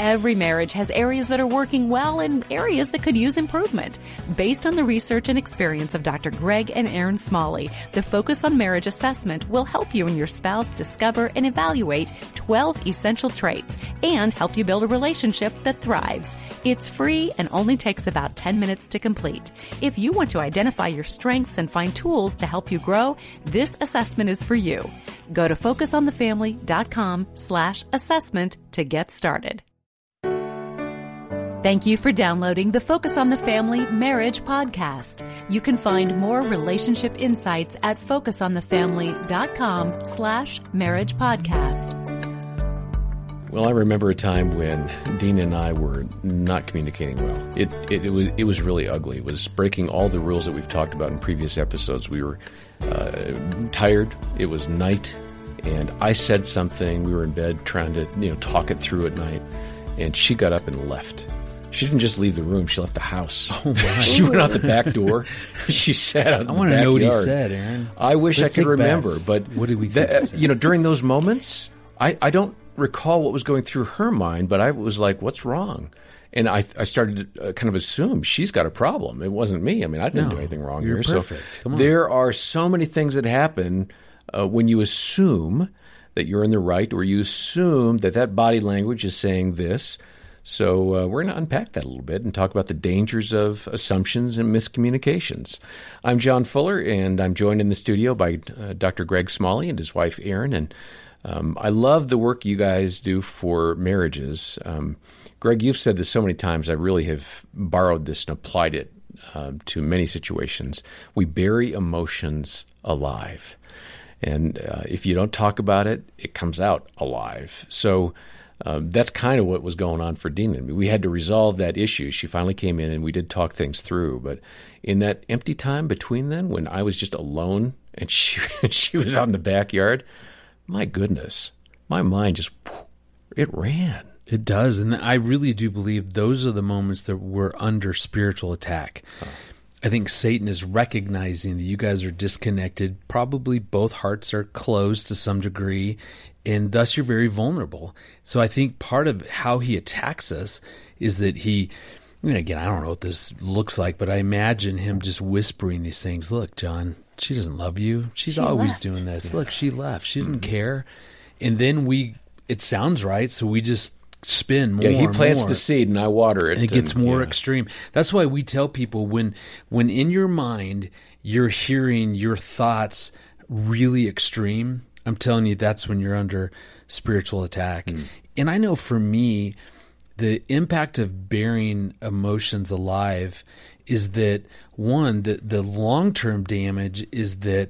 Every marriage has areas that are working well and areas that could use improvement. Based on the research and experience of Dr. Greg and Erin Smalley, the Focus on Marriage assessment will help you and your spouse discover and evaluate 12 essential traits and help you build a relationship that thrives. It's free and only takes about 10 minutes to complete. If you want to identify your strengths and find tools to help you grow, this assessment is for you. Go to focusonthefamily.com/assessment to get started. Thank you for downloading the Focus on the Family Marriage Podcast. You can find more relationship insights at focusonthefamily.com/marriage podcast. Well, I remember a time when Dean and I were not communicating well. It was really ugly. It was breaking all the rules that we've talked about in previous episodes. We were tired. It was night, and I said something. We were in bed trying to talk it through at night, and she got up and left. She didn't just leave the room; she left the house. Oh my! She went out the back door. She sat out. I want to know what he said, Aaron. I wish I could remember, but what did we think? During those moments, I don't recall what was going through her mind, but I was like, "What's wrong?" And I started to kind of assume she's got a problem. It wasn't me. I mean, I didn't do anything wrong you're here. Perfect. So Come on. there are so many things that happen when you assume that you're in the right, or you assume that body language is saying this. So we're going to unpack that a little bit and talk about the dangers of assumptions and miscommunications. I'm John Fuller, and I'm joined in the studio by Dr. Greg Smalley and his wife, Erin. And I love the work you guys do for marriages. Greg, you've said this so many times. I really have borrowed this and applied it to many situations. We bury emotions alive. And if you don't talk about it, it comes out alive. So that's kind of what was going on for Dean and me. We had to resolve that issue. She finally came in, and we did talk things through. But in that empty time between then, when I was just alone and she was out in the backyard, my goodness, my mind just, it ran. It does, and I really do believe those are the moments that we're under spiritual attack. I think Satan is recognizing that you guys are disconnected. Probably both hearts are closed to some degree, and thus you're very vulnerable. So I think part of how he attacks us is that again, I don't know what this looks like, but I imagine him just whispering these things. Look, John, she doesn't love you. She's always left. Doing this. Yeah. Look, she left. She didn't care. And then it sounds right, so we just spin more. Yeah, he plants the seed and I water it. And it gets more extreme. That's why we tell people when in your mind you're hearing your thoughts really extreme, I'm telling you that's when you're under spiritual attack. And I know for me, the impact of burying emotions alive is that, one, the long-term damage is that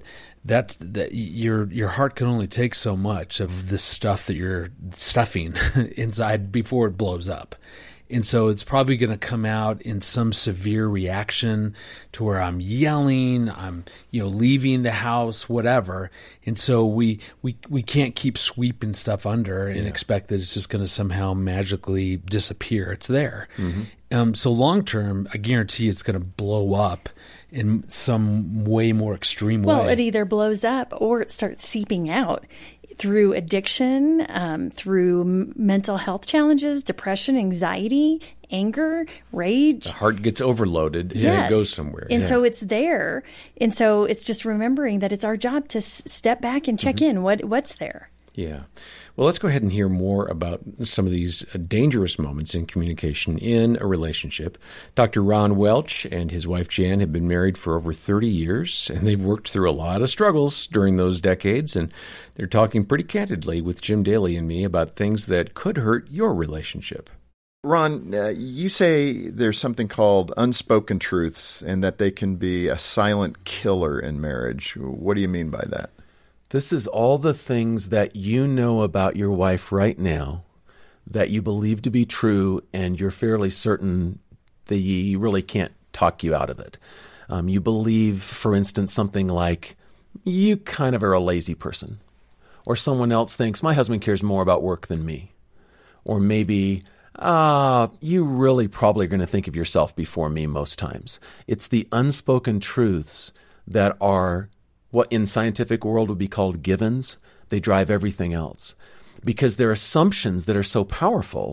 your heart can only take so much of the stuff that you're stuffing inside before it blows up. And so it's probably going to come out in some severe reaction to where I'm yelling, I'm leaving the house, whatever. And so we can't keep sweeping stuff under and expect that it's just going to somehow magically disappear. It's there. Mm-hmm. So long term, I guarantee it's going to blow up in some way more extreme way. Well, it either blows up or it starts seeping out through addiction, through mental health challenges, depression, anxiety, anger, rage. The heart gets overloaded and it goes somewhere. And so it's there. And so it's just remembering that it's our job to step back and check in. What's there? Yeah. Well, let's go ahead and hear more about some of these dangerous moments in communication in a relationship. Dr. Ron Welch and his wife Jan have been married for over 30 years, and they've worked through a lot of struggles during those decades, and they're talking pretty candidly with Jim Daly and me about things that could hurt your relationship. Ron, you say there's something called unspoken truths and that they can be a silent killer in marriage. What do you mean by that? This is all the things that you know about your wife right now that you believe to be true, and you're fairly certain that you really can't talk you out of it. You believe, for instance, something like, you kind of are a lazy person. Or someone else thinks, my husband cares more about work than me. Or maybe, you really probably are going to think of yourself before me most times. It's the unspoken truths that are what in scientific world would be called givens. They drive everything else because they're assumptions that are so powerful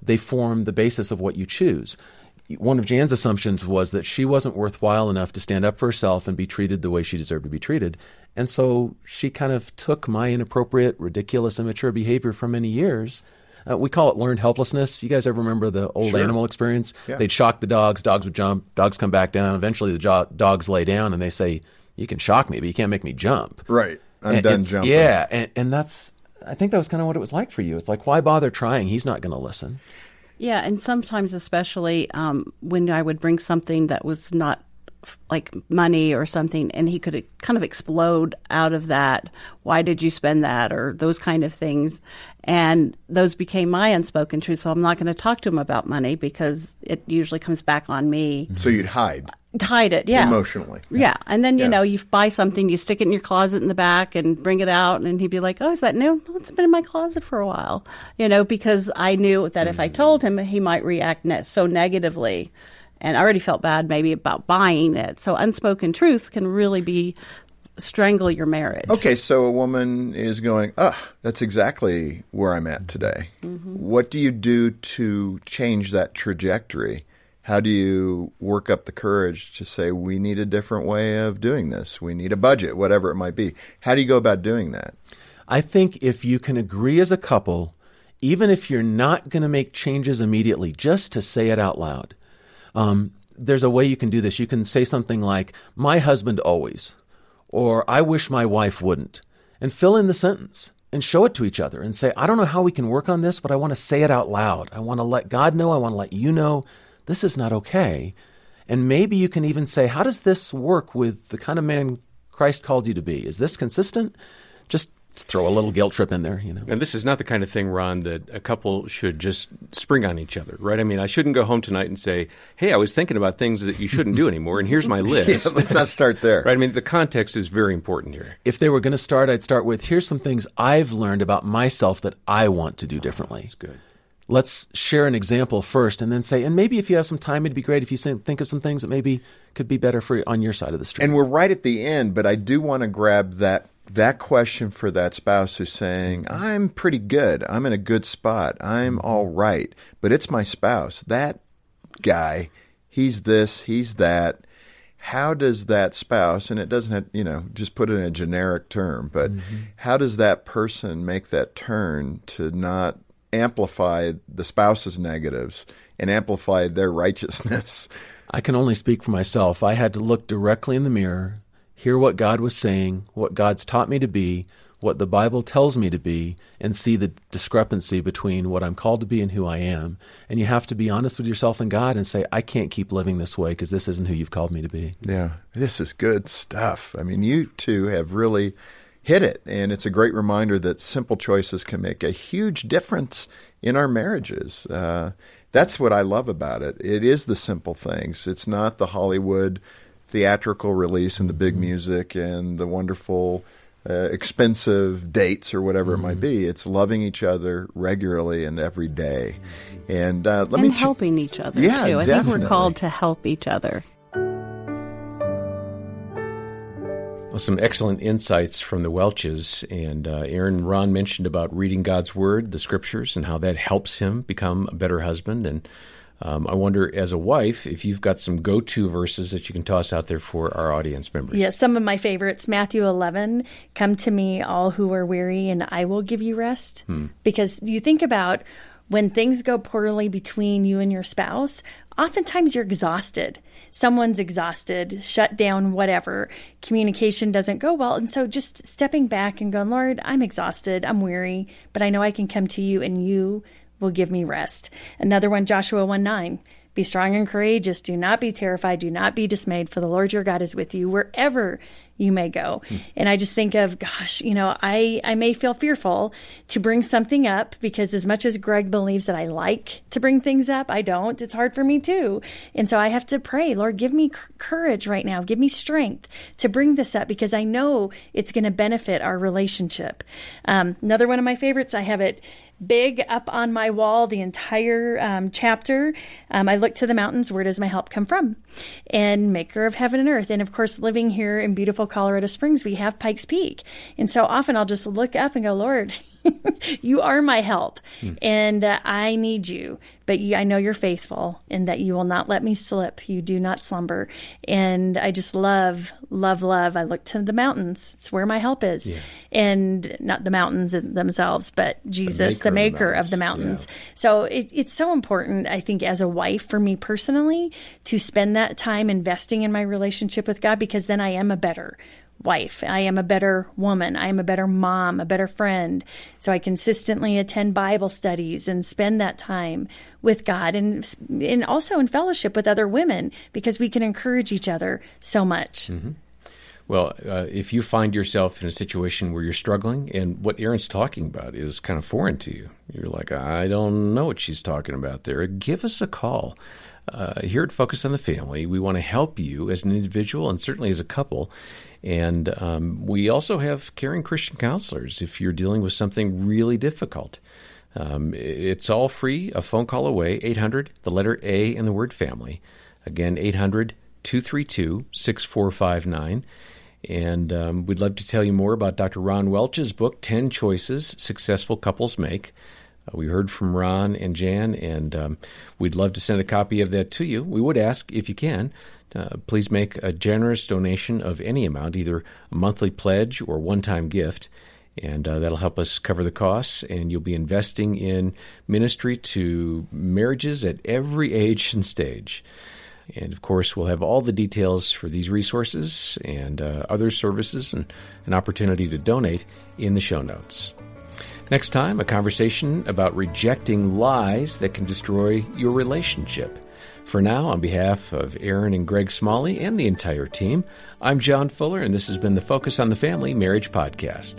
they form the basis of what you choose. One of Jan's assumptions was that she wasn't worthwhile enough to stand up for herself and be treated the way she deserved to be treated. And so she kind of took my inappropriate, ridiculous, immature behavior for many years. We call it learned helplessness. You guys ever remember the old animal experience? Yeah. They'd shock the dogs would jump, dogs come back down. Eventually the dogs lay down and they say, you can shock me, but you can't make me jump. Right. I'm done jumping. Yeah, and that's, I think that was kind of what it was like for you. It's like, why bother trying? He's not going to listen. Yeah, and sometimes especially when I would bring something that was not like money or something, and he could kind of explode out of that. Why did you spend that? Or those kind of things. And those became my unspoken truth. So I'm not going to talk to him about money because it usually comes back on me. So you'd hide it, yeah. emotionally. Yeah. And then, you know, you buy something, you stick it in your closet in the back and bring it out. And he'd be like, oh, is that new? No, it's been in my closet for a while. You know, because I knew that if I told him, he might react so negatively. And I already felt bad maybe about buying it. So unspoken truth can really strangle your marriage. Okay, so a woman is going, that's exactly where I'm at today. Mm-hmm. What do you do to change that trajectory? How do you work up the courage to say, we need a different way of doing this? We need a budget, whatever it might be. How do you go about doing that? I think if you can agree as a couple, even if you're not going to make changes immediately, just to say it out loud. There's a way you can do this. You can say something like, my husband always, or I wish my wife wouldn't, and fill in the sentence and show it to each other and say, I don't know how we can work on this, but I want to say it out loud. I want to let God know. I want to let you know this is not okay. And maybe you can even say, how does this work with the kind of man Christ called you to be? Is this consistent? Just throw a little guilt trip in there, you know. And this is not the kind of thing, Ron, that a couple should just spring on each other, right? I mean, I shouldn't go home tonight and say, hey, I was thinking about things that you shouldn't do anymore, and here's my list. Yeah, let's not start there. Right? I mean, the context is very important here. If they were going to start, I'd start with, here's some things I've learned about myself that I want to do differently. That's good. Let's share an example first and then say, and maybe if you have some time, it'd be great if you think of some things that maybe could be better for you on your side of the street. And we're right at the end, but I do want to grab that question for that spouse who's saying, I'm pretty good. I'm in a good spot. I'm all right. But it's my spouse. That guy, he's this, he's that. How does that spouse, and it doesn't have, just put it in a generic term, but how does that person make that turn to not amplify the spouse's negatives and amplify their righteousness? I can only speak for myself. I had to look directly in the mirror, hear what God was saying, what God's taught me to be, what the Bible tells me to be, and see the discrepancy between what I'm called to be and who I am. And you have to be honest with yourself and God and say, I can't keep living this way because this isn't who you've called me to be. Yeah, this is good stuff. I mean, you two have really hit it, and it's a great reminder that simple choices can make a huge difference in our marriages. That's what I love about it. It is the simple things. It's not the Hollywood theatrical release and the big music and the wonderful expensive dates or whatever it might be. It's loving each other regularly and every day. And helping each other, too. I think we're called to help each other. Well, some excellent insights from the Welches. And Aaron, Ron mentioned about reading God's Word, the Scriptures, and how that helps him become a better husband. And I wonder, as a wife, if you've got some go-to verses that you can toss out there for our audience members. Yes, some of my favorites. Matthew 11, come to me, all who are weary, and I will give you rest. Because you think about when things go poorly between you and your spouse, oftentimes you're exhausted. Someone's exhausted, shut down, whatever. Communication doesn't go well. And so just stepping back and going, Lord, I'm exhausted, I'm weary, but I know I can come to you and you will give me rest. Another one, Joshua 1:9. Be strong and courageous. Do not be terrified. Do not be dismayed, for the Lord your God is with you wherever you may go. And I just think of, gosh, I may feel fearful to bring something up because as much as Greg believes that I like to bring things up, I don't. It's hard for me too. And so I have to pray, Lord, give me courage right now. Give me strength to bring this up because I know it's going to benefit our relationship. Another one of my favorites, I have it big up on my wall, the entire chapter. I look to the mountains, where does my help come from? And maker of heaven and earth. And of course, living here in beautiful Colorado Springs, we have Pikes Peak. And so often I'll just look up and go, Lord, You are my help, and I need you. But I know you're faithful and that you will not let me slip. You do not slumber. And I just love. I look to the mountains. It's where my help is. Yeah. And not the mountains themselves, but Jesus, the maker of the mountains. Yeah. So it's so important, I think, as a wife, for me personally, to spend that time investing in my relationship with God, because then I am a better wife. I am a better woman. I am a better mom, a better friend. So I consistently attend Bible studies and spend that time with God, and also in fellowship with other women, because we can encourage each other so much. Mm-hmm. Well, if you find yourself in a situation where you're struggling and what Erin's talking about is kind of foreign to you, you're like, I don't know what she's talking about there, give us a call. Here at Focus on the Family, we want to help you as an individual and certainly as a couple. And we also have caring Christian counselors if you're dealing with something really difficult. It's all free, a phone call away, 800, the letter A and the word family. Again, 800-232-6459. And we'd love to tell you more about Dr. Ron Welch's book, 10 Choices Successful Couples Make. We heard from Ron and Jan, and we'd love to send a copy of that to you. We would ask, if you can, please make a generous donation of any amount, either a monthly pledge or one-time gift, and that'll help us cover the costs, and you'll be investing in ministry to marriages at every age and stage. And, of course, we'll have all the details for these resources and other services and an opportunity to donate in the show notes. Next time, a conversation about rejecting lies that can destroy your relationship. For now, on behalf of Erin and Greg Smalley and the entire team, I'm John Fuller, and this has been the Focus on the Family Marriage Podcast.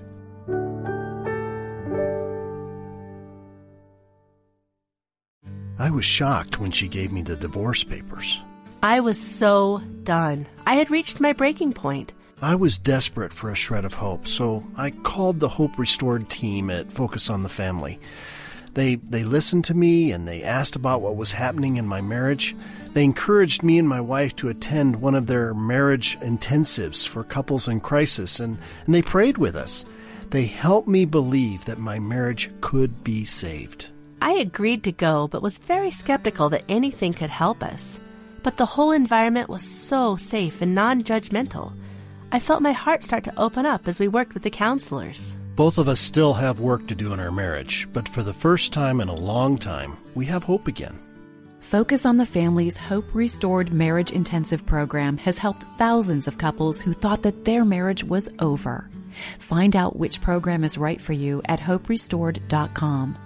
I was shocked when she gave me the divorce papers. I was so done. I had reached my breaking point. I was desperate for a shred of hope, so I called the Hope Restored team at Focus on the Family. They listened to me, and they asked about what was happening in my marriage. They encouraged me and my wife to attend one of their marriage intensives for couples in crisis, and they prayed with us. They helped me believe that my marriage could be saved. I agreed to go, but was very skeptical that anything could help us. But the whole environment was so safe and non-judgmental. I felt my heart start to open up as we worked with the counselors. Both of us still have work to do in our marriage, but for the first time in a long time, we have hope again. Focus on the Family's Hope Restored Marriage Intensive program has helped thousands of couples who thought that their marriage was over. Find out which program is right for you at hoperestored.com.